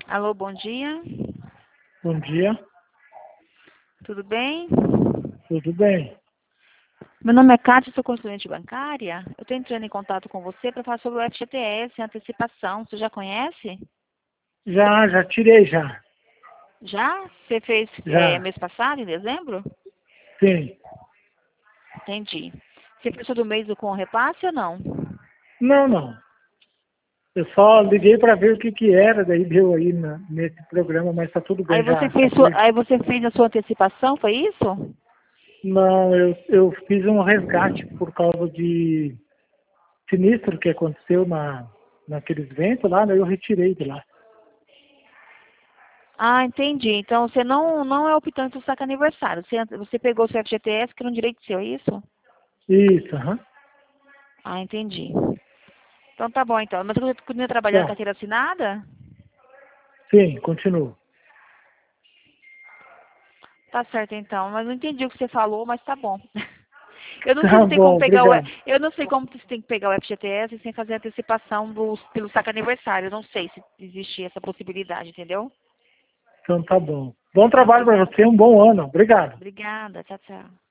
Alô, bom dia. Bom dia, Tudo bem? tudo bem? Meu nome é Cátia, sou consulente bancária. Eu estou entrando em contato com você para falar sobre o FGTS, antecipação. Você já conhece? Já tirei já. Já? Você fez Já, mês passado, em dezembro? sim. Entendi. Você fez todo mês com repasse ou não? Não. Eu só liguei para ver o que era, daí deu aí nesse programa, mas tá tudo Aí bem, você já foi. aí você fez a sua antecipação, foi isso? Não, eu fiz um resgate por causa de sinistro que aconteceu naqueles ventos lá, daí eu retirei de lá. Ah, entendi. Então você não é optante do saque aniversário. Você pegou o seu FGTS, que era um direito seu, é isso? Isso, aham. Ah, entendi. Então tá bom, então. Mas você continua trabalhando com Tá. carteira assinada? Sim, continuo. Tá certo então, mas não entendi o que você falou, mas tá bom. Eu não sei Tá se tem como bom, pegar obrigado. eu não sei como você tem que pegar o FGTS sem fazer a antecipação pelo saque aniversário. Eu não sei se existe essa possibilidade, entendeu? Então tá bom. Bom trabalho para Obrigada. você, um bom ano. Obrigado. Obrigada. Tchau, tchau.